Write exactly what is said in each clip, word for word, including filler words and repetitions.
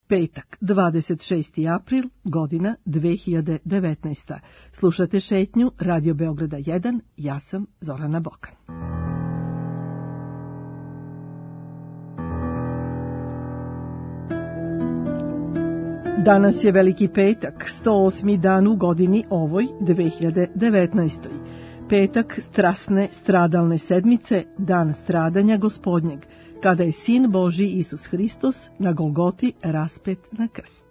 Petak, dvadeset šesti april, godina dve hiljade devetnaesta. Slušate šetnju Radio Beograda jedan, ja sam Zorana Bokan. Danas je Veliki petak, sto osmi dan u godini ovoj dve hiljade devetnaestoj. Petak strasne stradalne sedmice, dan stradanja Gospodnjeg, kada je Sin Božji Isus Hristos na Golgoti raspet na krst.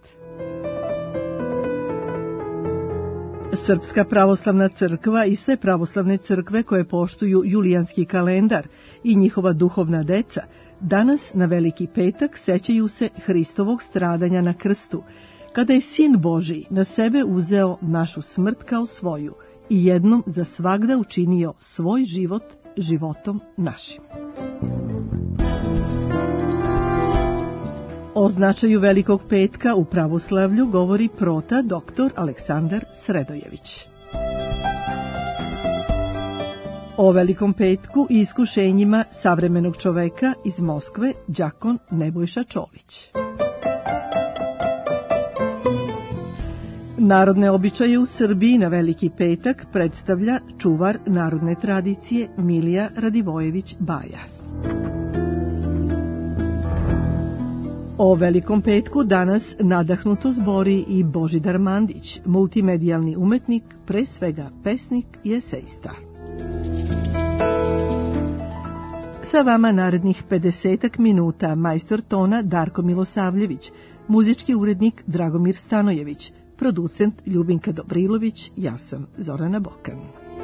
Srpska pravoslavna crkva i sve pravoslavne crkve koje poštuju julijanski kalendar i njihova duhovna deca danas na Veliki petak sećaju se Hristovog stradanja na krstu, kada je Sin Božji na sebe uzeo našu smrt kao svoju i jednom za svagda učinio svoj život životom našim. O značaju Velikog petka u pravoslavlju govori prota doktor Aleksandar Sredojević. O Velikom petku i iskušenjima savremenog čoveka iz Moskve đakon Nebojša Čović. Narodne običaje u Srbiji na Veliki petak predstavlja čuvar narodne tradicije Milija Radivojević Baja. O Velikom petku danas nadahnuto zbori i Božidar Mandić, multimedijalni umetnik, pre svega pesnik i esejista. Sa vama narednih pedesetak minuta majstor tona Darko Milosavljević, muzički urednik Dragomir Stanojević, producent Ljubinka Dobrilović, ja sam Zorana Bokan.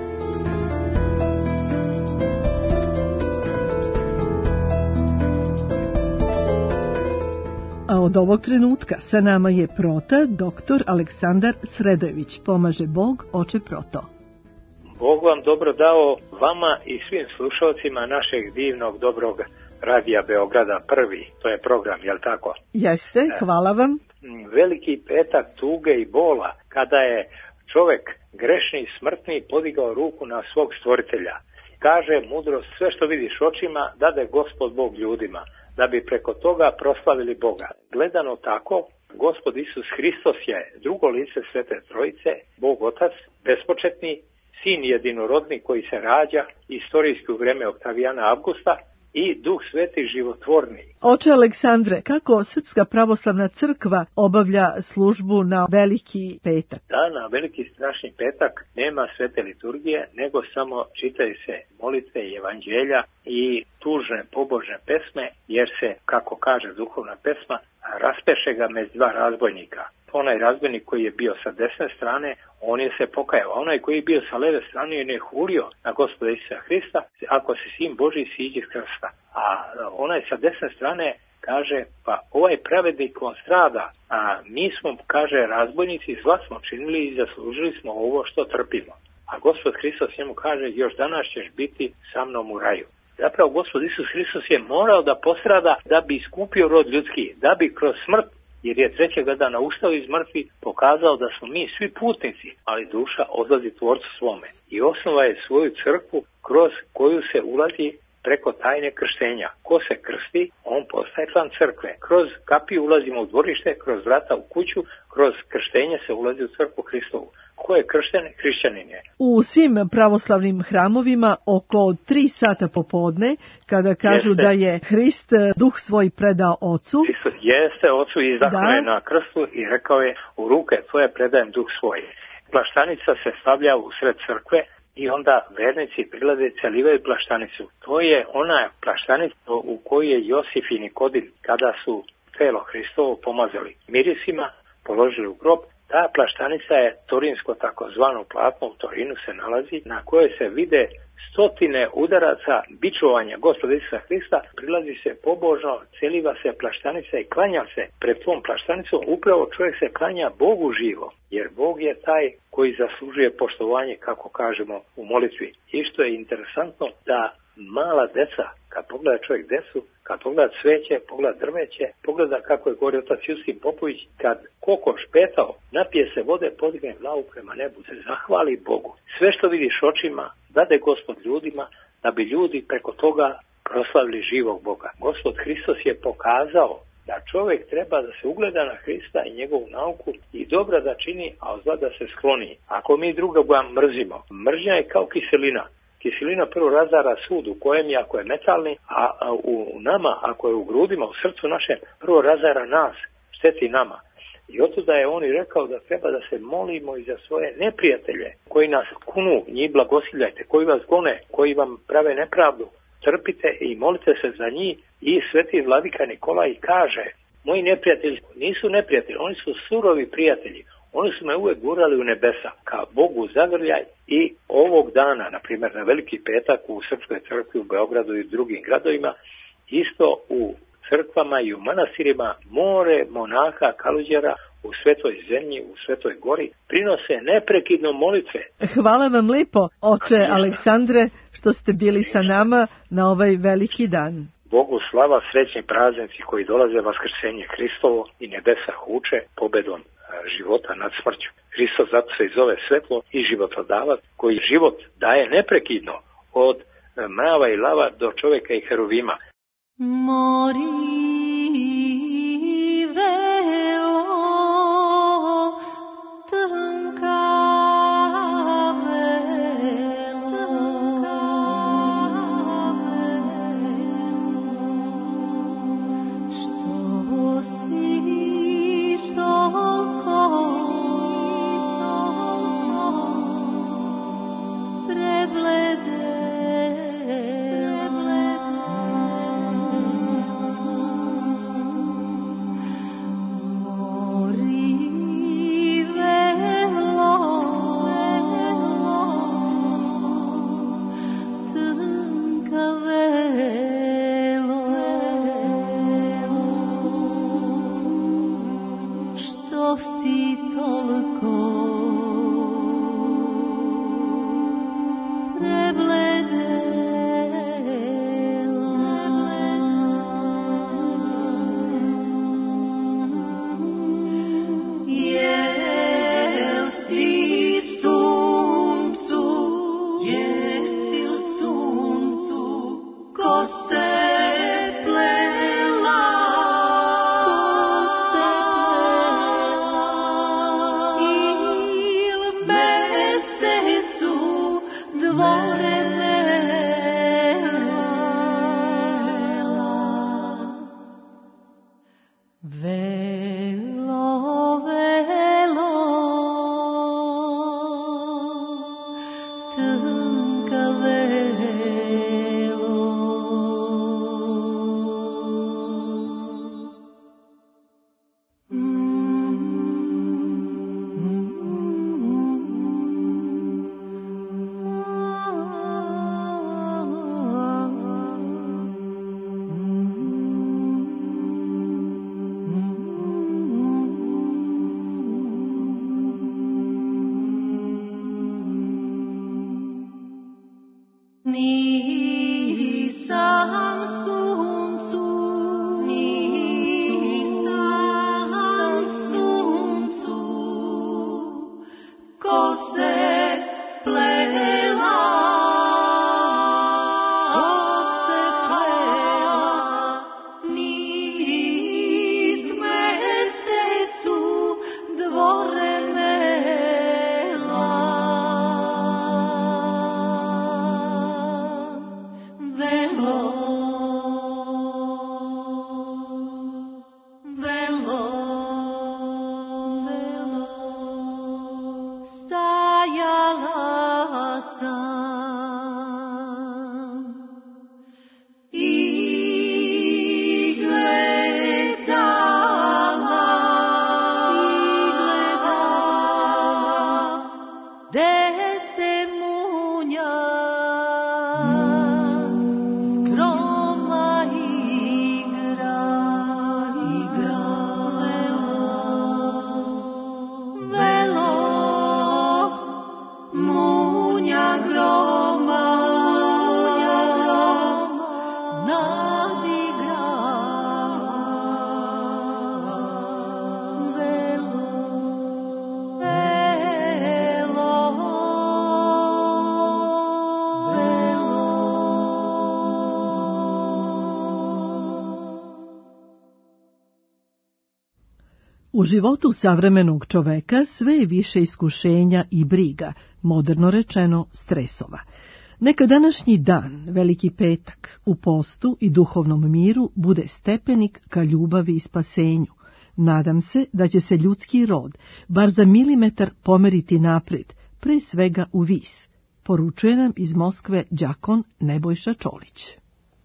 A od ovog trenutka sa nama je prota doktor Aleksandar Sredojević. Pomaže Bog, oče proto. Bog vam dobro dao, vama i svim slušalcima našeg divnog dobrog radija Beograda prvi. To je program, jel tako? Jeste, hvala vam. Veliki petak tuge i bola, kada je čovek grešni i smrtni podigao ruku na svog stvoritelja. Kaže mudrost, sve što vidiš očima dade Gospod Bog ljudima, da bi preko toga proslavili Boga. Gledano tako, Gospod Isus Hristos je drugo lice Svete Trojice, Bog Otac, bespočetni, Sin jedinorodni koji se rađa, istorijski u vreme Oktavijana Avgusta, i Duh Sveti životvorni. Oče Aleksandre, kako Srpska pravoslavna crkva obavlja službu na Veliki petak? Da, na Veliki strašni petak nema svete liturgije, nego samo čitaju se molitve i evanđelja i tužne pobožne pesme, jer se, kako kaže duhovna pesma, raspeše ga među dva razbojnika. Onaj razbojnik koji je bio sa desne strane, on je se pokajao. Onaj koji je bio sa leve strane je ne hulio na Gospoda Isusa Hrista, ako si Sin Božji siđi s krsta. A onaj sa desne strane kaže, pa ovaj pravednik on strada, a mi smo, kaže, razbojnici, zla smo činili i zaslužili smo ovo što trpimo. A Gospod Hristos njemu kaže, još danas ćeš biti sa mnom u raju. Zapravo Gospod Isus Hristos je morao da postrada da bi iskupio rod ljudski, da bi kroz smrt, jer je trećega dana ustao iz mrtvih, pokazao da smo mi svi putnici, ali duša odlazi Tvorcu svome. I osnova je svoju crkvu kroz koju se ulazi preko tajne krštenja. Ko se krsti, on postaje član crkve. Kroz kapiju ulazimo u dvorište, kroz vrata u kuću, kroz krštenje se ulazi u crkvu Hristovu. Ko je kršten? Hrišćanin je. U svim pravoslavnim hramovima oko tri sata popodne, kada kažu jeste da je Hrist duh svoj predao Ocu. Hristos jeste Ocu i izdahnuo je na krstu i rekao je, u ruke tvoje predajem duh svoj. Plaštanica se stavlja u sred crkve i onda vernici prilaze i celivaju plaštanicu. To je ona plaštanica u kojoj je Josif i Nikodim, kada su telo Hristovo pomazali mirisima, položili u grob. Ta plaštanica je torinsko takozvano platno, u Torinu se nalazi, na kojoj se vide stotine udaraca bičovanja Gospoda Isusa Hrista, prilazi se pobožno, celiva se plaštanica i klanja se pred tom plaštanicom. Upravo čovjek se klanja Bogu živo, jer Bog je taj koji zaslužuje poštovanje, kako kažemo u molitvi. I što je interesantno, da mala deca, kad pogleda čovjek decu, kad pogleda cveće, pogleda drveće, pogleda kako je govorio otac Justin Popović, kad kokoš petao, napije se vode, podigne glavu prema nebu, se zahvali Bogu. Sve što vidiš očima, dade Gospod ljudima, da bi ljudi preko toga proslavili živog Boga. Gospod Hristos je pokazao da čovjek treba da se ugleda na Hrista i njegovu nauku i dobra da čini, a od zla da se skloni. Ako mi drugoga mrzimo, mržnja je kao kiselina. Kiselina prvo razara sud u kojem je, ako je metalni, a u nama, ako je u grudima, u srcu našem, prvo razara nas, šteti nama. I otuda je on i rekao da treba da se molimo i za svoje neprijatelje koji nas kunu, njih blagosiljajte, koji vas gone, koji vam prave nepravdu, trpite i molite se za njih. I sveti vladika Nikolaj kaže, moji neprijatelji nisu neprijatelji, oni su surovi prijatelji. Oni su me uvek gurali u nebesa, ka Bogu zagrljaj i ovog dana, na primjer na Veliki petak u Srpskoj crkvi u Beogradu i u drugim gradovima, isto u crkvama i u manastirima more monaha Kaluđera u Svetoj zemlji, u Svetoj gori, prinose neprekidno molitve. Hvala vam lipo, oče Aleksandre, što ste bili sa nama na ovaj veliki dan. Bogu slava, srećni praznici koji dolaze, vaskrsenje Hristovo i nebesa huče pobedom života nad smrću. Hristos zato se i zove svetlo i životodavac koji život daje neprekidno od mrava i lava do čovjeka i heruvima. Mori I U životu savremenog čoveka sve je više iskušenja i briga, moderno rečeno stresova. Neka današnji dan, Veliki petak, u postu i duhovnom miru bude stepenik ka ljubavi i spasenju. Nadam se da će se ljudski rod bar za milimetar pomeriti napred, pre svega u vis, poručuje nam iz Moskve đakon Nebojša Čolić.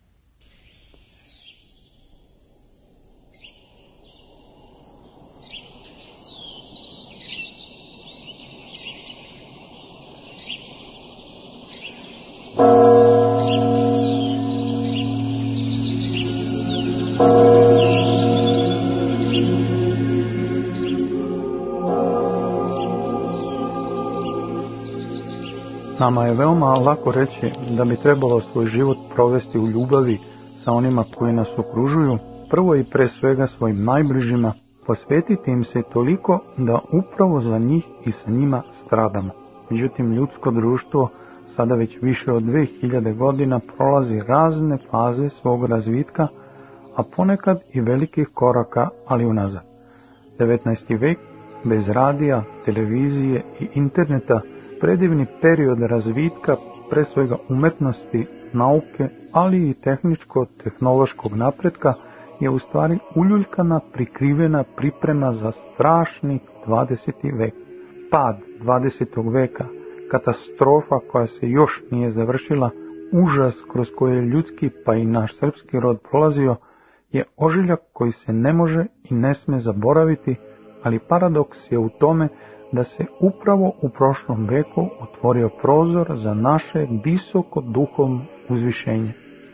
Nama je veoma lako reći da bi trebalo svoj život provesti u ljubavi sa onima koji nas okružuju, prvo i pre svega svojim najbližima, posvetiti im se toliko da upravo za njih i sa njima stradamo. Međutim, ljudsko društvo sada već više od dve hiljade godina prolazi razne faze svog razvitka, a ponekad i velikih koraka, ali unazad. devetnaesti vek, bez radija, televizije i interneta, predivni period razvitka, pre svega umetnosti, nauke, ali i tehničko-tehnološkog napretka, je u stvari uljuljkana, prikrivena priprema za strašni dvadeseti vek. Pad dvadesetog veka, katastrofa koja se još nije završila, užas kroz koje je ljudski pa i naš srpski rod prolazio, je ožiljak koji se ne može i ne sme zaboraviti, ali paradoks je u tome da se upravo u prošlom veku otvorio prozor za naše visoko duhovno uzvišenje.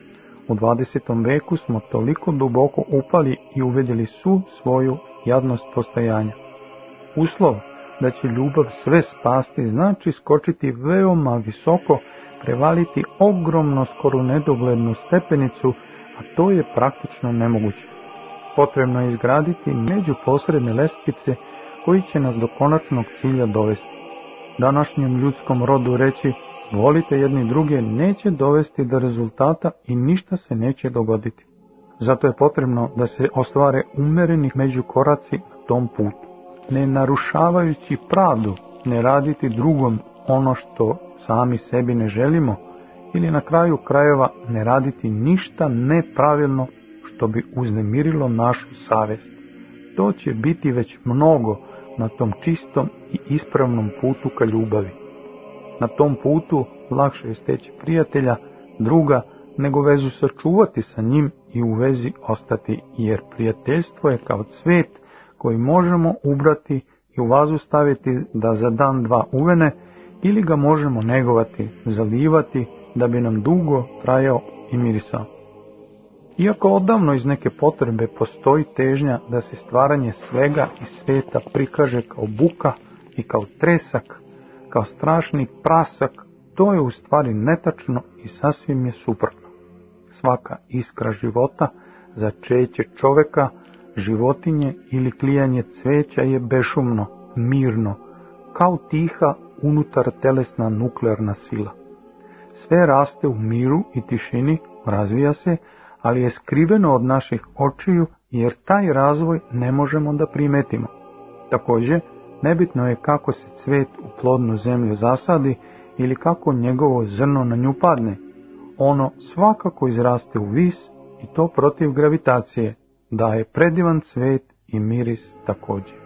U dvadesetom veku smo toliko duboko upali i uvidjeli svu svoju jadnost postojanja. Uslov da će ljubav sve spasti znači skočiti veoma visoko, prevaliti ogromno skoro nedoglednu stepenicu, a to je praktično nemoguće. Potrebno je izgraditi međuposredne lestvice koji će nas do konačnog cilja dovesti. Današnjem ljudskom rodu reći volite jedni druge neće dovesti do rezultata i ništa se neće dogoditi. Zato je potrebno da se ostvare umereni međukoraci na tom putu. Ne narušavajući pravdu, ne raditi drugom ono što sami sebi ne želimo ili na kraju krajeva ne raditi ništa nepravilno što bi uznemirilo našu savjest. To će biti već mnogo na tom čistom i ispravnom putu ka ljubavi. Na tom putu lakše je steći prijatelja, druga, nego vezu sačuvati sa njim i u vezi ostati, jer prijateljstvo je kao cvet koji možemo ubrati i u vazu staviti da za dan dva uvene, ili ga možemo negovati, zalivati da bi nam dugo trajao i mirisao. Iako odavno iz neke potrebe postoji težnja da se stvaranje svega i sveta prikaže kao buka i kao tresak, kao strašni prasak, to je u stvari netačno i sasvim je suprotno. Svaka iskra života, začeće čoveka, životinje ili klijanje cveća je bešumno, mirno, kao tiha unutar telesna nuklearna sila. Sve raste u miru i tišini, razvija se, ali je skriveno od naših očiju jer taj razvoj ne možemo da primetimo. Također, nebitno je kako se cvet u plodnu zemlju zasadi ili kako njegovo zrno na nju padne. Ono svakako izraste u vis i to protiv gravitacije, daje predivan cvet i miris također.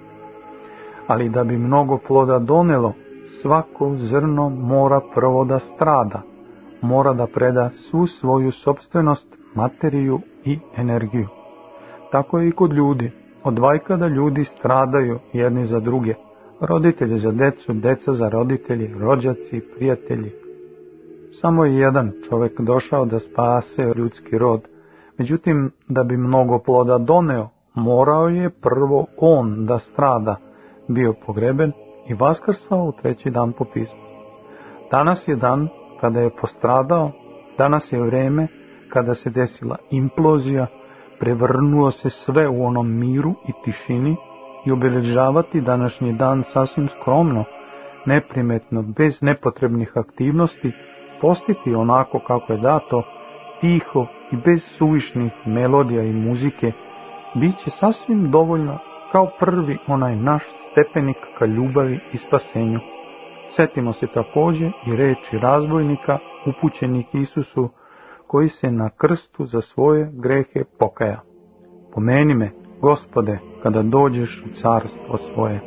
Ali da bi mnogo ploda donelo, svako zrno mora prvo da strada, mora da preda svu svoju sopstvenost, materiju i energiju. Tako je i kod ljudi. Od vajkada ljudi stradaju jedni za druge. Roditelji za decu, deca za roditelji, rođaci, prijatelji. Samo je jedan čovjek došao da spase ljudski rod. Međutim, da bi mnogo ploda doneo, morao je prvo on da strada, bio pogreben i vaskrsao u treći dan po pismu. Danas je dan kada je postradao, danas je vrijeme kada se desila implozija, prevrnuo se sve u onom miru i tišini i obilježavati današnji dan sasvim skromno, neprimetno, bez nepotrebnih aktivnosti, postiti onako kako je dato, tiho i bez suvišnih melodija i muzike, bit će sasvim dovoljno kao prvi onaj naš stepenik ka ljubavi i spasenju. Setimo se također i reči razbojnika upućenih Isusu, koji se na krstu za svoje grehe pokaja. Pomeni me, Gospode, kada dođeš u carstvo svoje.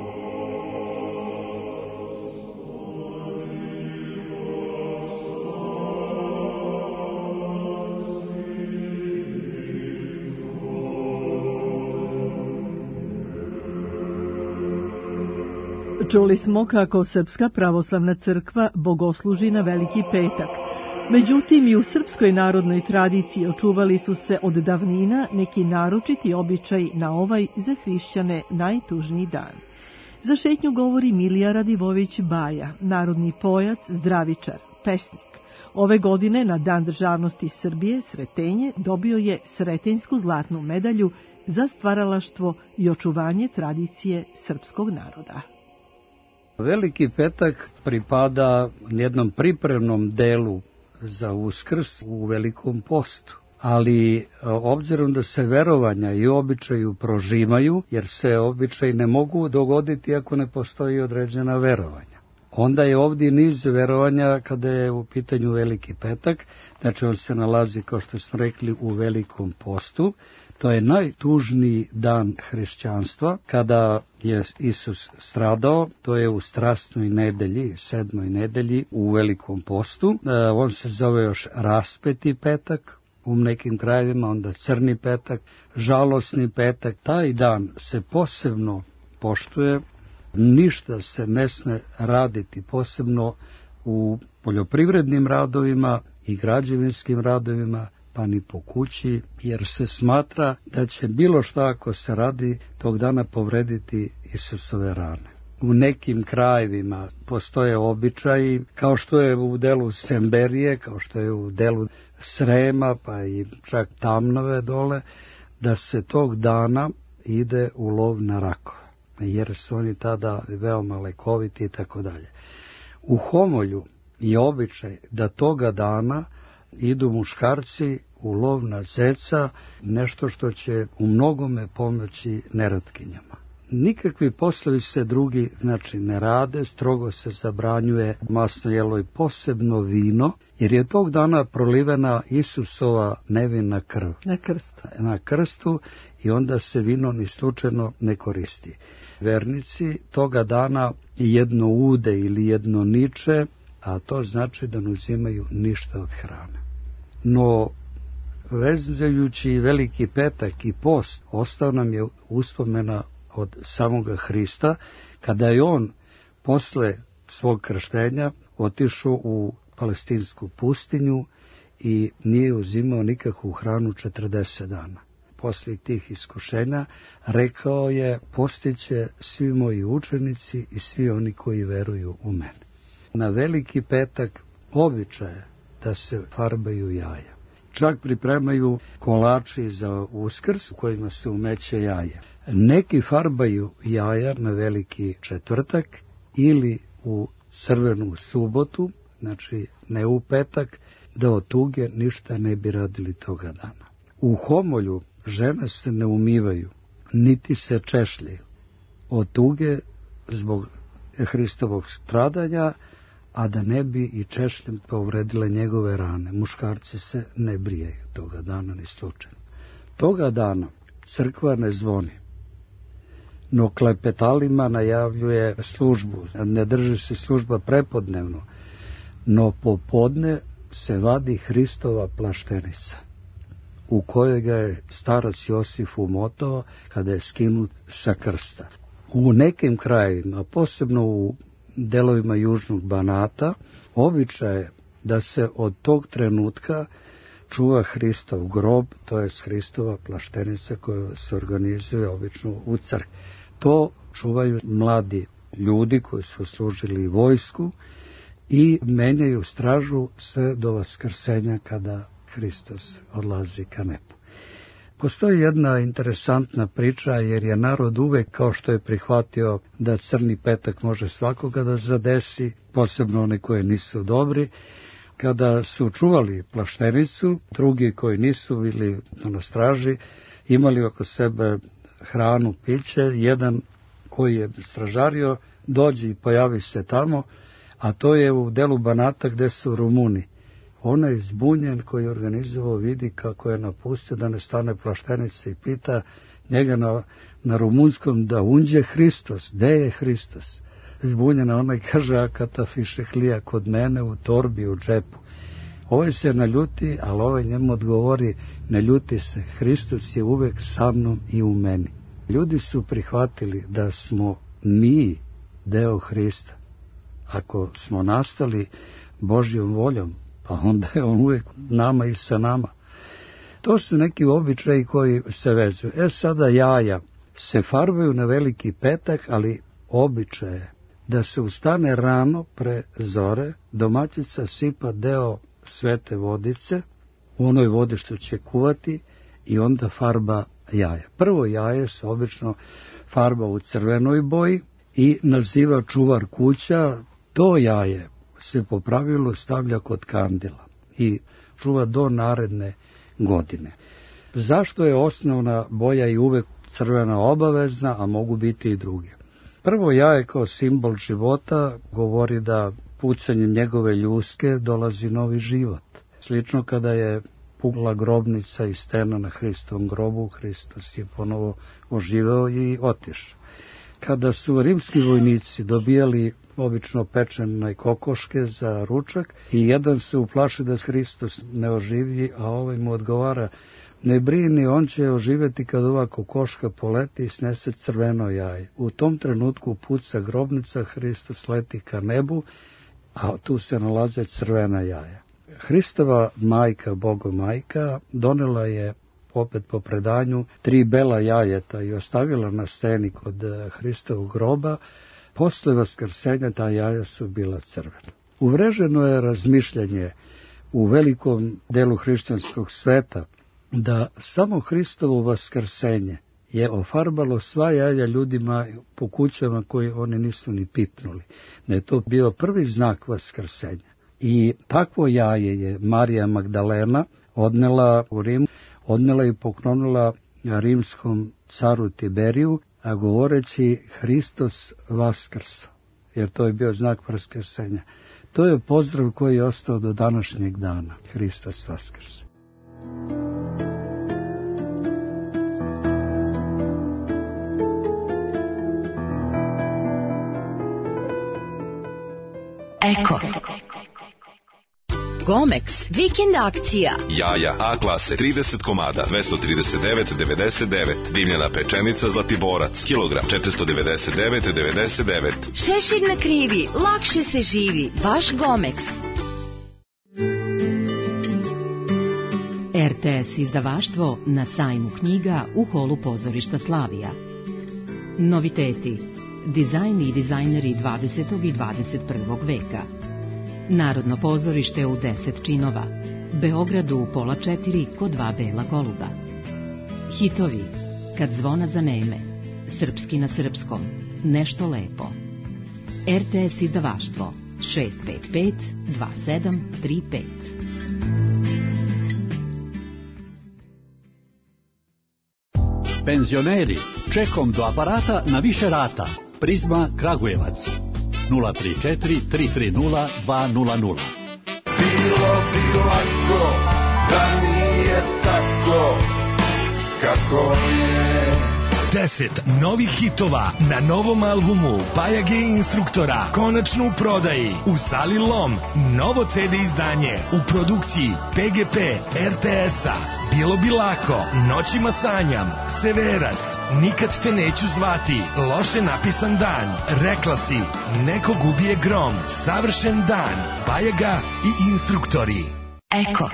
Čuli smo kako Srpska pravoslavna crkva bogosluži na Veliki petak. Međutim, i u srpskoj narodnoj tradiciji očuvali su se od davnina neki naročiti običaj na ovaj za hrišćane najtužniji dan. Za šetnju govori Milija Radivojević Baja, narodni pojac, zdravičar, pesnik. Ove godine na Dan državnosti Srbije Sretenje dobio je Sretenjsku zlatnu medalju za stvaralaštvo i očuvanje tradicije srpskog naroda. Veliki petak pripada jednom pripremnom delu za Uskrs u Velikom postu. Ali obzirom da se verovanja i običaju prožimaju, jer se običaji ne mogu dogoditi ako ne postoji određena verovanja. Onda je ovdje niz verovanja kada je u pitanju Veliki petak, znači on se nalazi, kao što smo rekli, u Velikom postu. To je najtužniji dan hrišćanstva, kada je Isus stradao, to je u strasnoj nedelji, sedmoj nedelji u Velikom postu. On se zove još raspeti petak, u nekim krajevima onda crni petak, žalosni petak. Taj dan se posebno poštuje, ništa se ne sme raditi, posebno u poljoprivrednim radovima i građevinskim radovima, pa ni po kući, jer se smatra da će bilo šta ako se radi tog dana povrediti Isusove rane. U nekim krajevima postoje običaji, kao što je u delu Semberije, kao što je u delu Srema, pa i čak Tamnove dole, da se tog dana ide u lov na rakove, jer su oni tada veoma lekoviti i tako dalje. U Homolju je običaj da toga dana idu muškarci u lov na zeca, nešto što će u mnogome pomoći nerotkinjama. Nikakvi poslovi se drugi, znači, ne rade, strogo se zabranjuje masno jelo i posebno vino, jer je tog dana prolivena Isusova nevina krv. Na krstu. Na krstu i onda se vino ni slučajno ne koristi. Vernici toga dana jedno ude ili jedno niče, a to znači da ne uzimaju ništa od hrane. No, vezujući Veliki petak i post, ostao nam je uspomena od samoga Hrista, kada je on posle svog krštenja otišao u palestinsku pustinju i nije uzimao nikakvu hranu četrdeset dana. Posle tih iskušenja rekao je: postiće svi moji učenici i svi oni koji veruju u mene. Na Veliki petak običaj je da se farbaju jaja. Čak pripremaju kolači za Uskrs u kojima se umeće jaje. Neki farbaju jaja na Veliki četvrtak ili u crvenu subotu, znači ne u petak, da od tuge ništa ne bi radili toga dana. U Homolju žene se ne umivaju, niti se češljaju od tuge zbog Hristovog stradanja, a da ne bi i češljem povredile njegove rane. Muškarci se ne brijaju toga dana ni slučajno. Toga dana crkva ne zvoni, no klepetalima najavljuje službu. Ne drži se služba prepodnevno, no popodne se vadi Hristova plaštenica, u kojoj ga je starac Josif umotao kada je skinut sa krsta. U nekim krajevima, posebno u delovima južnog Banata, običaj je da se od tog trenutka čuva Hristov grob, to je Hristova plaštenica koja se organizuje obično u crkvi. To čuvaju mladi ljudi koji su služili vojsku i menjaju stražu sve do vaskrsenja kada Hristos odlazi ka nebu. Postoji jedna interesantna priča, jer je narod uvek, kao što je prihvatio da crni petak može svakoga da zadesi, posebno one koje nisu dobri, kada su čuvali plaštenicu, drugi koji nisu bili na straži, imali oko sebe hranu, piće, jedan koji je stražario dođe i pojavi se tamo, a to je u delu Banata gde su Rumuni. On je zbunjen koji je organizovao, vidi kako je napustio da ne stane plaštenica i pita njega na, na rumunskom da unđe Hristos, gde je Hristos? Zbunjena ona i kaže, a katafiše hlija kod mene u torbi, u džepu. Ovaj se naljuti, ali ovaj njemu odgovori, ne ljuti se, Hristos je uvek sa mnom i u meni. Ljudi su prihvatili da smo mi deo Hrista. Ako smo nastali Božjom voljom, pa onda je on uvek nama i sa nama. To su neki običaji koji se vezuju. E sada jaja se farbaju na Veliki petak, ali običaje da se ustane rano pre zore, domaćica sipa deo svete vodice u onoj vodi što će kuvati i onda farba jaja. Prvo jaje se obično farba u crvenoj boji i naziva čuvar kuća. To jaje se po pravilu stavlja kod kandila i čuva do naredne godine. Zašto je osnovna boja i uvek crvena obavezna, a mogu biti i druge? Prvo jaje kao simbol života govori da pucanjem njegove ljuske dolazi novi život. Slično kada je pukla grobnica i stena na Hristovom grobu, Hristos je ponovo oživeo i otišao. Kada su rimski vojnici dobijali obično pečene kokoške za ručak i jedan se uplaši da Hristos ne oživi, a ovaj mu odgovara, ne brini, on će oživjeti kad ova kokoška poleti i snese crveno jaje. U tom trenutku puca grobnica, Hristos leti ka nebu, a tu se nalaze crvena jaja. Hristova majka, Bogomajka, donela je opet po predanju tri bela jajeta i ostavila na steni kod Hristovog groba. Posle vaskrsenja ta jaja su bila crvena. Uvreženo je razmišljanje u velikom delu hrišćanskog sveta da samo Hristovo vaskrsenje je ofarbalo sva jaja ljudima po kućama koje oni nisu ni pipnuli. Da je to bio prvi znak vaskrsenja. I takvo jaje je Marija Magdalena odnela u Rim, odnela i poklonila rimskom caru Tiberiju, a govoreći Hristos vaskrso, jer to je bio znak vaskrsenja. To je pozdrav koji je ostao do današnjeg dana, Hristos vaskrso. Eko. Gomex, vikend akcija. Jaja A klase trideset komada, dvesta trideset devet devedeset devet. Dimljena pečenica Zlatiborac, kilogram četiristo devedeset devet devedeset devet. Šešir na krivi, lakše se živi, baš Gomex. R T S izdavaštvo na sajmu knjiga u holu pozorišta Slavija. Noviteti, dizajn i dizajneri dvadesetog i dvadeset prvog veka. Narodno pozorište u deset činova. Beogradu u pola četiri kod dva bela goluba. Hitovi, kad zvona zaneme. Srpski na srpskom. Nešto lepo. R T S izdavaštvo šest pet pet dva sedam tri pet. Penzioneri, čekom do aparata na više rata. Prizma Kragujevac. nula tri četiri tri tri nula dva nula nula. Bilo bi lako da nije tako kako je. Deset novih hitova na novom albumu Bajage instruktora konačno u prodaji u Sali Lom. Novo ce de izdanje u produkciji P G P R T S-a. Bilo bi lako, Noćima sanjam, Severac, Nikad te neću zvati, Loše napisan dan, Rekla si, Neko gubije grom, Savršen dan, Bajaga i instruktori. Eko.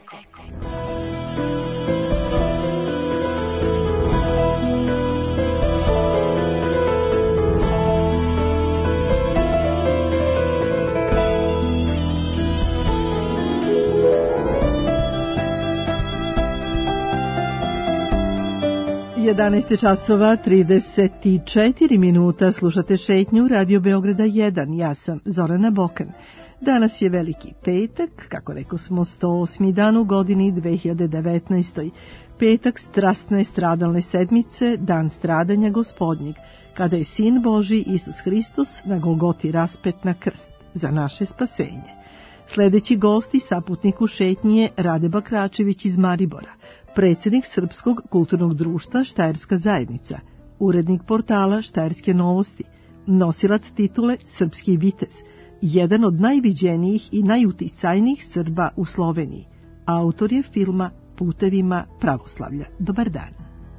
jedanaest časova trideset četiri minuta, slušate šetnju Radio Beograda jedan. Ja sam Zorana Bokan. Danas je Veliki petak, kako reko smo sto osmi dan u godini dve hiljade devetnaestoj. Petak strastne stradalne sedmice, dan stradanja Gospodnjeg, kada je Sin Božji Isus Hristos na Golgoti raspet na krst za naše spasenje. Sledeći gost i saputnik u šetnji je Rade Bakračević iz Maribora, predsjednik Srpskog kulturnog društva Štajerska zajednica, urednik portala Štajerske novosti, nosilac titule Srpski vitez, jedan od najviđenijih i najuticajnijih Srba u Sloveniji. Autor je filma Putevima pravoslavlja. Dobar dan.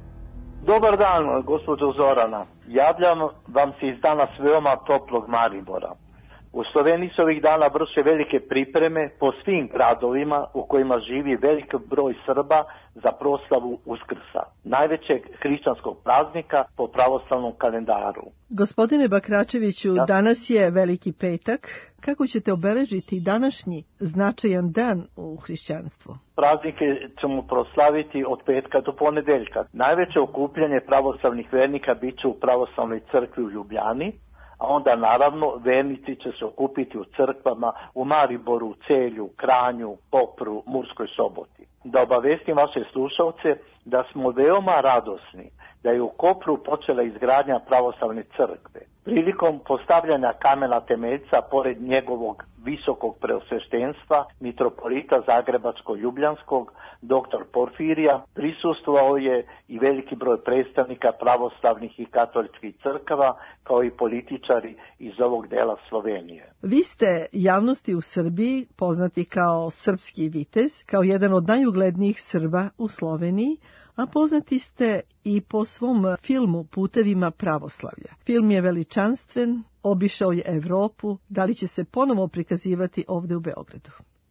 Dobar dan, gospođo Zorana. Javljam vam se iz danas veoma toplog Maribora. U Sloveniji se ovih dana vrše velike pripreme po svim gradovima u kojima živi velik broj Srba za proslavu Uskrsa, najvećeg hrišćanskog praznika po pravoslavnom kalendaru. Gospodine Bakračeviću, ja. Danas je Veliki petak. Kako ćete obeležiti današnji značajan dan u hrišćanstvu? Praznike ćemo proslaviti od petka do ponedeljka. Najveće okupljanje pravoslavnih vernika bit će u pravoslavnoj crkvi u Ljubljani, a onda naravno vernici će se okupiti u crkvama u Mariboru, Celju, Kranju, Popru, Murskoj Soboti. Da obavestim vaše slušalce da smo veoma radosni da je u Kopru počela izgradnja pravoslavne crkve. Prilikom postavljanja kamena temeljca pored njegovog visokog preosveštenstva, mitropolita Zagrebačko-Ljubljanskog, doktor Porfirija, prisustvovao je i veliki broj predstavnika pravoslavnih i katoličkih crkava, kao i političari iz ovog dela Slovenije. Vi ste javnosti u Srbiji poznati kao srpski vitez, kao jedan od najuglednijih Srba u Sloveniji, a poznati ste i po svom filmu Putevima pravoslavlja. Film je veličanstven, obišao je Evropu. Da li će se ponovo prikazivati ovde u Beogradu?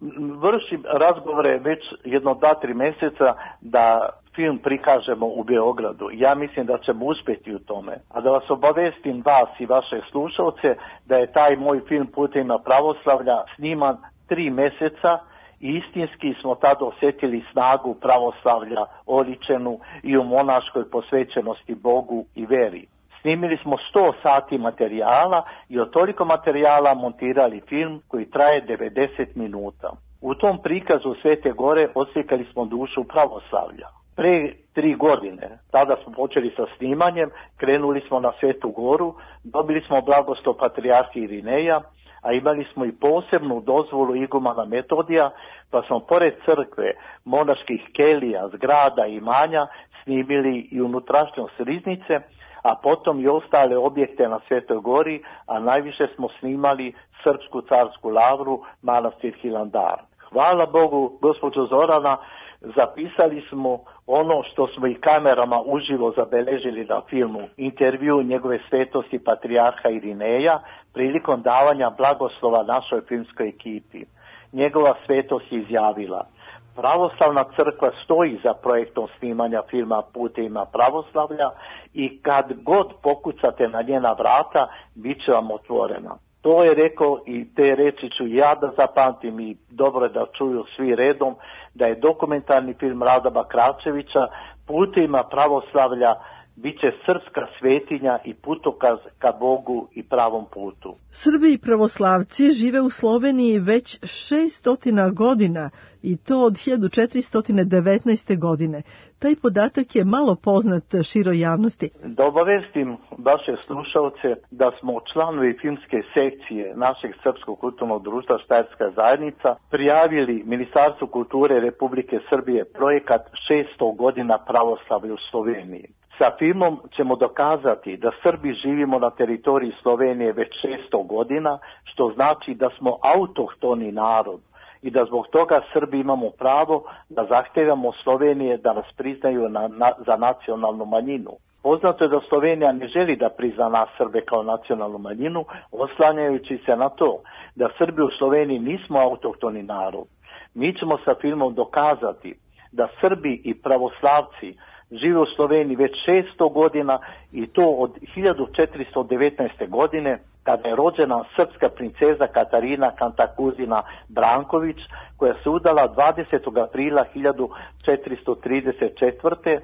Vršim razgovore već jedno dva, tri meseca da film prikažemo u Beogradu. Ja mislim da ćemo uspjeti u tome. A da vas obavestim vas i vaše slušalce da je taj moj film Putevima pravoslavlja sniman tri meseca i istinski smo tada osjetili snagu pravoslavlja oličenu i u monaškoj posvećenosti Bogu i veri. Snimili smo sto sati materijala i od toliko materijala montirali film koji traje devedeset minuta. U tom prikazu Svete Gore oslikali smo dušu pravoslavlja. Pre tri godine, tada smo počeli sa snimanjem, krenuli smo na Svetu Goru, dobili smo blagoslov patrijarha Irineja, a imali smo i posebnu dozvolu igumana Metodija, pa smo pored crkve, monaških kelija, zgrada i imanja snimili i unutrašnjost riznice, a potom i ostale objekte na Svetoj Gori, a najviše smo snimali Srpsku carsku lavru, manastir Hilandar. Hvala Bogu, gospođo Zorana, zapisali smo ono što smo i kamerama uživo zabeležili na filmu, intervju njegove svetosti patrijarha Irineja prilikom davanja blagoslova našoj filmskoj ekipi. Njegova svetost je izjavila: Pravoslavna crkva stoji za projektom snimanja filma Putevima pravoslavlja i kad god pokucate na njena vrata, bit će vam otvorena. To je rekao i te reči ću ja da zapamtim i dobro da čuju svi redom, da je dokumentarni film Rada Bakračevića Putevima pravoslavlja bit će srpska svetinja i putokaz ka Bogu i pravom putu. Srbi i pravoslavci žive u Sloveniji već šeststotina godina i to od hiljadu četiristo devetnaeste. godine. Taj podatak je malo poznat široj javnosti. Da obavestim vaše slušalce da smo članovi filmske sekcije našeg Srpskog kulturnog društva Štajerska zajednica prijavili Ministarstvu kulture Republike Srbije projekat šesto godina pravoslavlja u Sloveniji. Sa filmom ćemo dokazati da Srbi živimo na teritoriji Slovenije već šesto godina, što znači da smo autohtoni narod i da zbog toga Srbi imamo pravo da zahtevamo Slovenije da nas priznaju na, na, za nacionalnu manjinu. Poznato je da Slovenija ne želi da prizna nas Srbe kao nacionalnu manjinu, oslanjajući se na to da Srbi u Sloveniji nismo autohtoni narod. Mi ćemo sa filmom dokazati da Srbi i pravoslavci žive u Sloveniji već šesto godina i to od hiljadu četiristo devetnaeste. godine kada je rođena srpska princeza Katarina Kantakuzina Branković koja se udala dvadesetog aprila hiljadu četiristo trideset četvrte.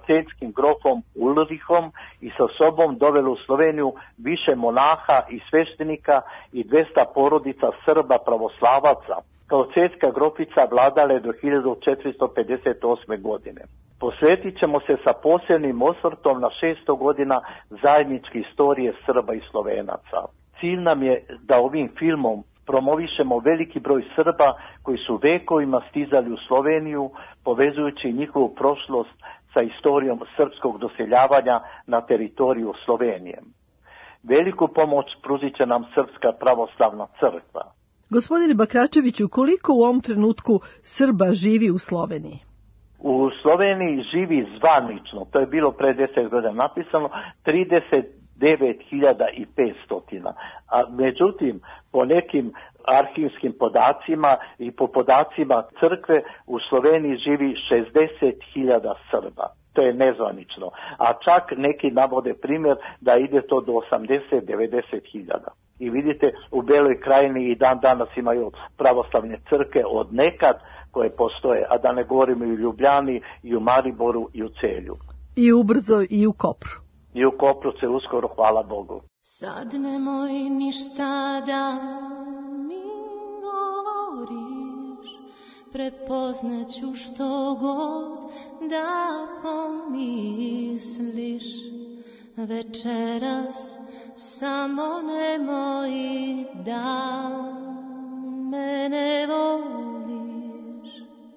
cetskim grofom Ulrichom i sa sobom dovela u Sloveniju više monaha i sveštenika i dvesta porodica Srba pravoslavaca. Kao cetska grofica vladala je do hiljadu četiristo pedeset osme. godine. Posvetit ćemo se sa posebnim osvrtom na šesto godina zajedničke istorije Srba i Slovenaca. Cilj nam je da ovim filmom promovišemo veliki broj Srba koji su vekovima stizali u Sloveniju, povezujući njihovu prošlost sa istorijom srpskog doseljavanja na teritoriju Slovenije. Veliku pomoć pružit će nam Srpska pravoslavna crkva. Gospodine Bakračeviću, koliko u ovom trenutku Srba živi u Sloveniji? U Sloveniji živi zvanično, to je bilo pre deset godina napisano, trideset devet hiljada petsto. A međutim, po nekim arhivskim podacima i po podacima crkve u Sloveniji živi šezdeset hiljada Srba. To je nezvanično. A čak neki navode primjer da ide to do osamdeset do devedeset hiljada. I vidite, u Beloj Krajini i dan danas imaju pravoslavne crkve od nekad koje postoje, a da ne govorimo i u Ljubljani, i u Mariboru, i u Celju. I ubrzo i u Kopru. I u Kopru se uskoro, hvala Bogu. Sad nemoj ništa da mi govoriš, prepoznaću što god da pomisliš. Večeras samo nemoj da mene voliš.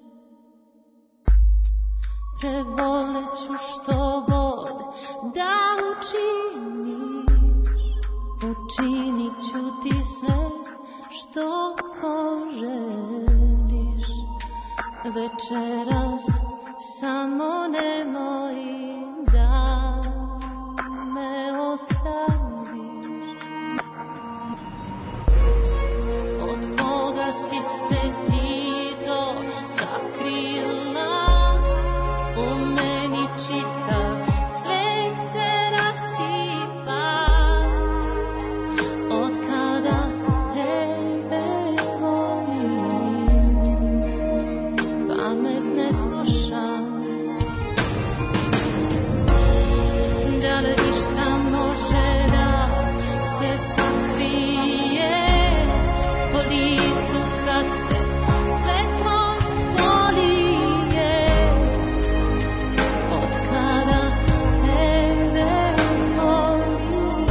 Preboleću što god da učiniš, učinit ću ti sve što poželiš. Večeras samo nemoj da me ostaviš. Od koga si se ti to sakrila, u meni čitav svet se rasipa. Od kada tebe volim, pamet ne slušam. Da li išta može da se sakrije po licu kad se svetlost polije? Od kada tebe volim,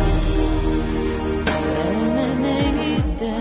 vreme ne ide.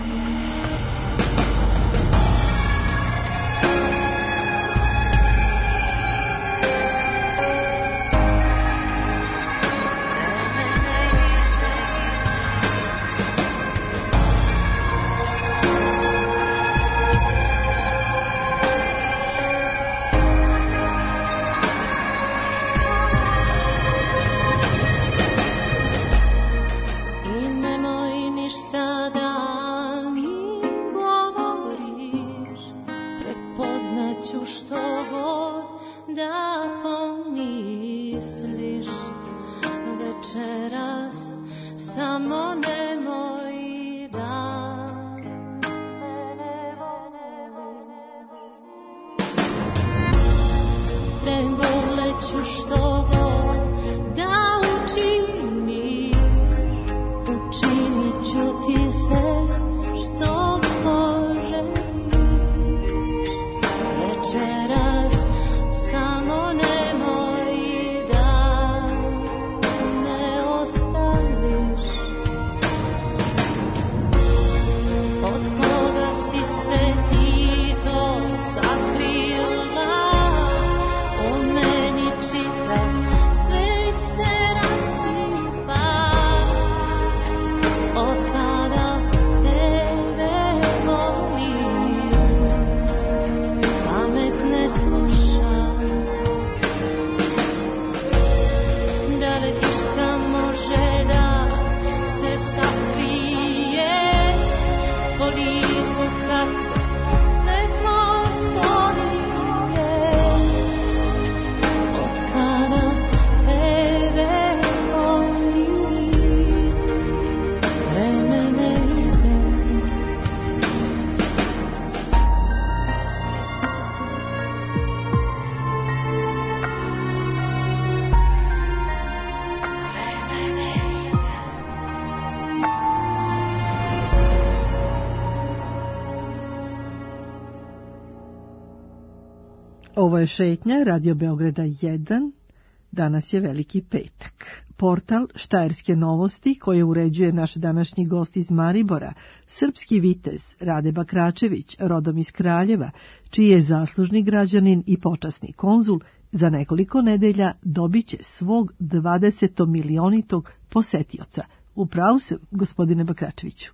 I nemoj ništa da mi govoriš, prepoznaću što god da pomisliš. Večeras samo nemoj da mene voliš. Preboleću što god da učiniš, učinit ću ti sve što poželiš. Večeras samo nemoj da me ostaviš. Od koga si se ti to sakrila, u meni čitav Ovo je šetnja Radio Beograda jedan. Danas je Veliki petak. Portal Štajerske novosti, koje uređuje naš današnji gost iz Maribora, srpski vitez Rade Bakračević, rodom iz Kraljeva, čiji je zaslužni građanin i počasni konzul, za nekoliko nedelja dobit će svog dvadesetomilionitog posetioca. Upravo sam, gospodine Bakračeviću.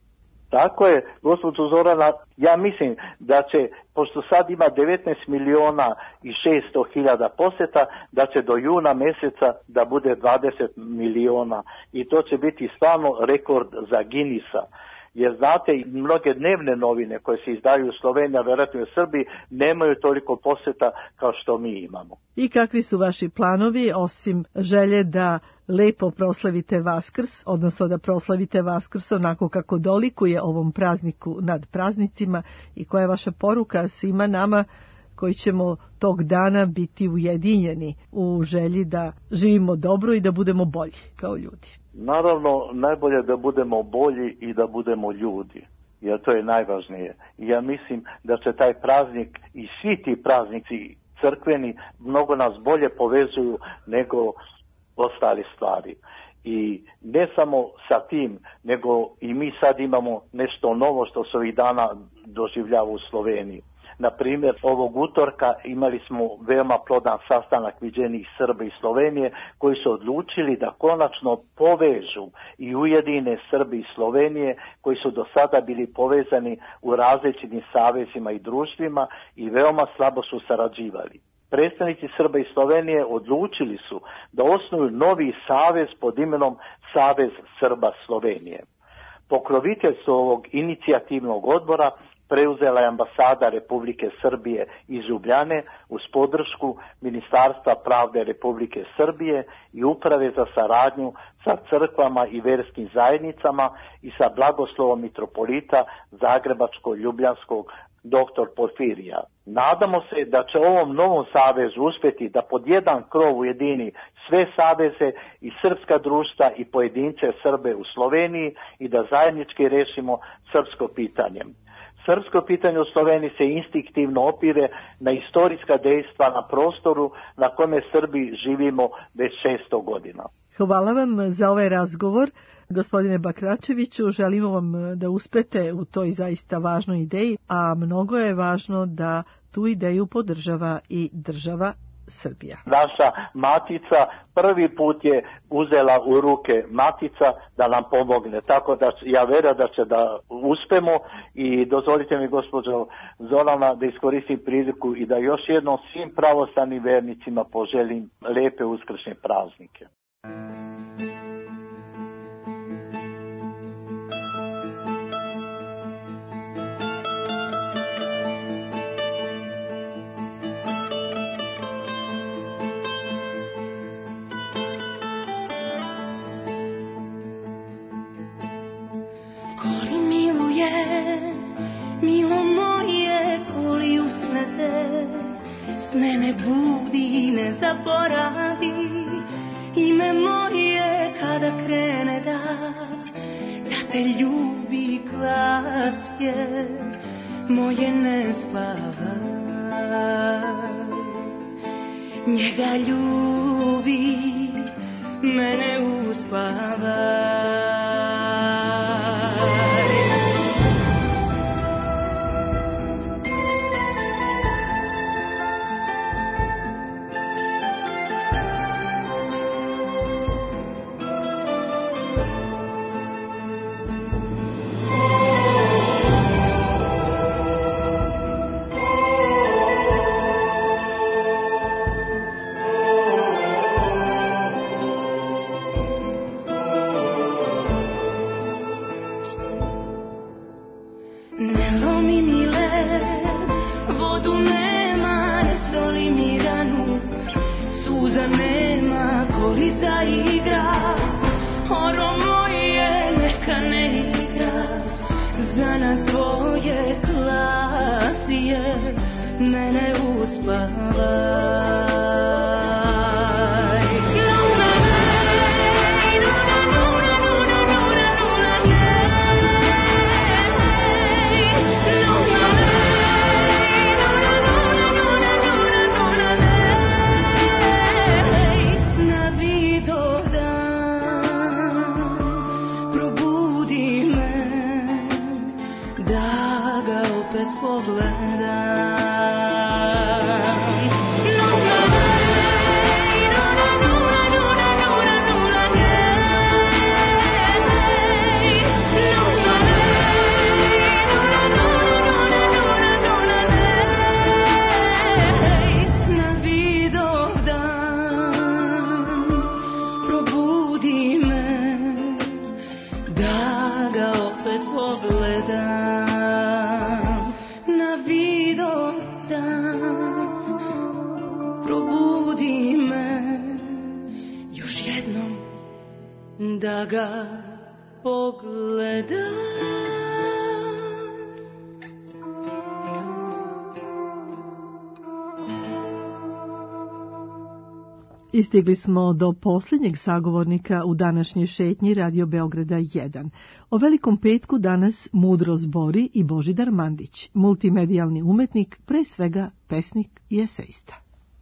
Tako je, gospođo Zorana, ja mislim da će, pošto sad ima devetnaest miliona i šesto hiljada poseta, da će do juna mjeseca da bude dvadeset miliona i to će biti stvarno rekord za Guinnessa. Jer znate, mnoge dnevne novine koje se izdaju u Sloveniji, a vjerojatno u Srbiji, nemaju toliko poseta kao što mi imamo. I kakvi su vaši planovi, osim želje da lepo proslavite Vaskrs, odnosno da proslavite Vaskrs onako kako dolikuje ovom prazniku nad praznicima, i koja je vaša poruka svima nama koji ćemo tog dana biti ujedinjeni u želji da živimo dobro i da budemo bolji kao ljudi? Naravno, najbolje da budemo bolji i da budemo ljudi, jer to je najvažnije. I ja mislim da će taj praznik i svi ti praznici crkveni mnogo nas bolje povezuju nego ostale stvari. I ne samo sa tim, nego i mi sad imamo nešto novo što se ovih dana doživljava u Sloveniji. Na primjer, ovog utorka imali smo veoma plodan sastanak viđenih Srba iz Slovenije koji su odlučili da konačno povežu i ujedine Srbi iz Slovenije koji su do sada bili povezani u različitim savezima i društvima i veoma slabo su sarađivali. Predstavnici Srba iz Slovenije odlučili su da osnuju novi savez pod imenom Savez Srba Slovenije. Pokroviteljstvo ovog inicijativnog odbora preuzela je ambasada Republike Srbije iz Ljubljane uz podršku Ministarstva pravde Republike Srbije i Uprave za saradnju sa crkvama i verskim zajednicama i sa blagoslovom mitropolita Zagrebačko-Ljubljanskog doktor Porfirija. Nadamo se da će ovom novom savezu uspjeti da pod jedan krov ujedini sve saveze i srpska društva i pojedince Srbe u Sloveniji i da zajednički rešimo srpsko pitanje. Srpsko pitanje u Sloveniji se instinktivno opire na istorijska dejstva na prostoru na kome Srbi živimo već šesto godina. Hvala vam za ovaj razgovor, gospodine Bakračeviću. Želimo vam da uspete u toj zaista važnoj ideji, a mnogo je važno da tu ideju podržava i država Srbija. Naša matica prvi put je uzela u ruke matica da nam pomogne, tako da ja vjerujem da će da uspemo i dozvolite mi, gospođo Zorana, da iskoristim priliku i da još jednom svim pravoslavnim vernicima poželim lepe uskršnje praznike. Sne ne budi, ne zaboravi ime moje kada krene da da te ljubi glas je moje ne spava. Njega ljubi, mene uspava. da ga pogledam. Istigli smo do posljednjeg sagovornika u današnjoj šetnji Radio Beograda jedan. O Velikom petku danas mudro zbori i Božidar Mandić, multimedijalni umetnik, pre svega pesnik i esejista.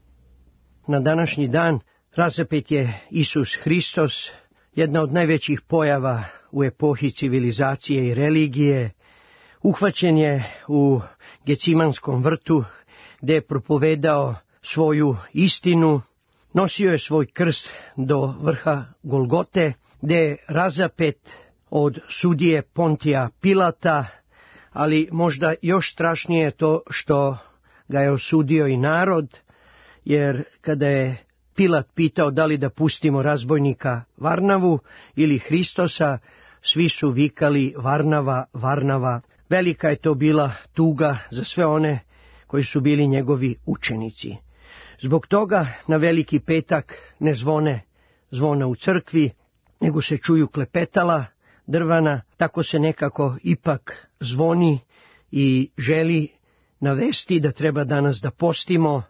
Na današnji dan razapet je Isus Hristos, jedna od najvećih pojava u epohi civilizacije i religije. Uhvaćen je u Gecimanskom vrtu, gde je propovedao svoju istinu. Nosio je svoj krst do vrha Golgote, gde je razapet od sudije Pontija Pilata, ali možda još strašnije je to što ga je osudio i narod, jer kada je Pilat pitao da li da pustimo razbojnika Varnavu ili Hristosa, svi su vikali Varnava, Varnava. Velika je to bila tuga za sve one koji su bili njegovi učenici. Zbog toga na Veliki petak ne zvone zvona u crkvi, nego se čuju klepetala drvana, tako se nekako ipak zvoni i želi navesti da treba danas da postimo,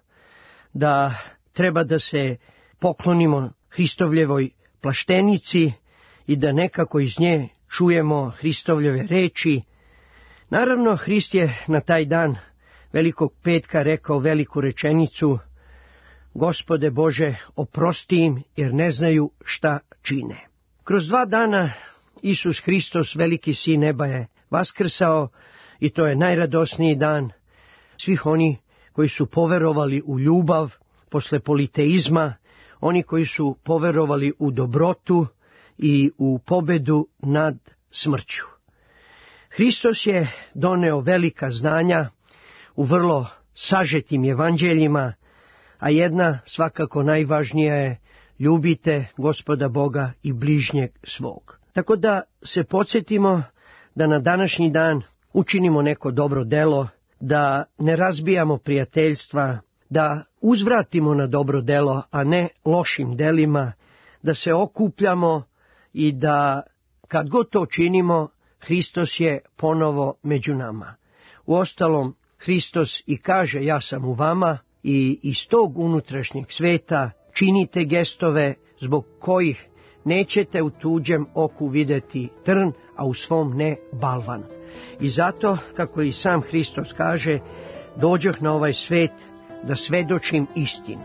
da treba da se poklonimo Hristovljevoj plaštenici i da nekako iz nje čujemo Hristovljeve reči. Naravno, Hrist je na taj dan Velikog petka rekao veliku rečenicu: Gospode Bože, oprosti im, jer ne znaju šta čine. Kroz dva dana Isus Hristos, veliki sin neba, je vaskrsao i to je najradosniji dan svih oni koji su poverovali u ljubav posle politeizma, oni koji su poverovali u dobrotu i u pobedu nad smrću. Hristos je doneo velika znanja u vrlo sažetim evanđeljima, a jedna svakako najvažnija je: ljubite Gospoda Boga i bližnjeg svog. Tako da se podsjetimo da na današnji dan učinimo neko dobro delo, da ne razbijamo prijateljstva, da uzvratimo na dobro delo, a ne lošim delima, da se okupljamo i da kad god to činimo, Hristos je ponovo među nama. Uostalom, Hristos i kaže: ja sam u vama, i iz tog unutrašnjeg sveta činite gestove zbog kojih nećete u tuđem oku videti trn, a u svom ne balvan. I zato, kako i sam Hristos kaže, dođoh na ovaj svet da svedočim istinu.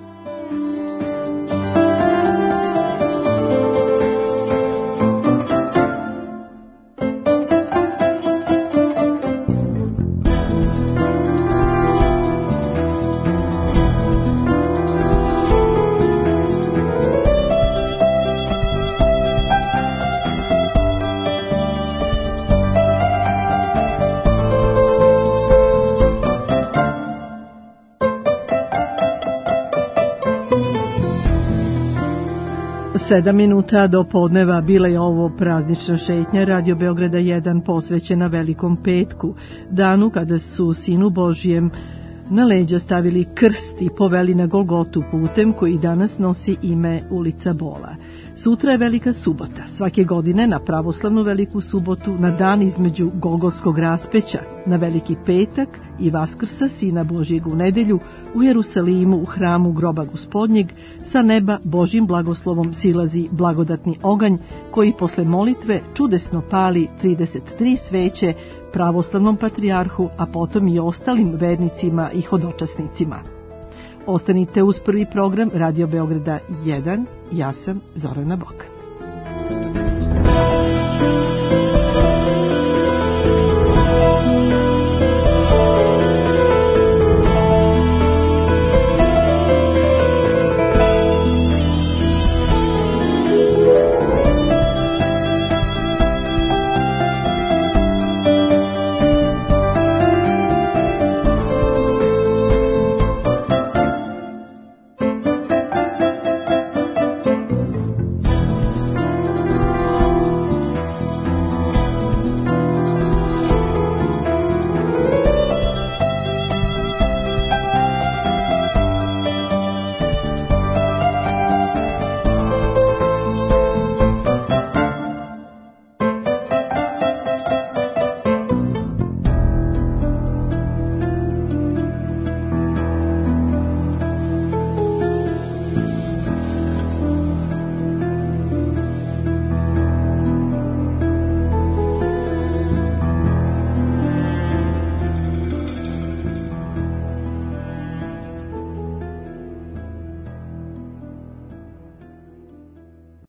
Sedam minuta do podneva bila je ovo praznična šetnja Radio Beograda jedan posvećena Velikom petku, danu kada su Sinu Božijem na leđa stavili krst i poveli na Golgotu putem koji danas nosi ime Ulica Bola. Sutra je Velika subota. Svake godine na pravoslavnu Veliku subotu, na dan između Golgotskog raspeća, na Veliki petak i Vaskrsa Sina Božjeg u nedelju, u Jerusalimu u hramu groba Gospodnjeg, sa neba Božjim blagoslovom silazi blagodatni oganj koji posle molitve čudesno pali trideset tri sveće pravoslavnom patrijarhu, a potom i ostalim vernicima i hodočasnicima. Ostanite uz prvi program Radio Beograda jedan, ja sam Zorana Bokan.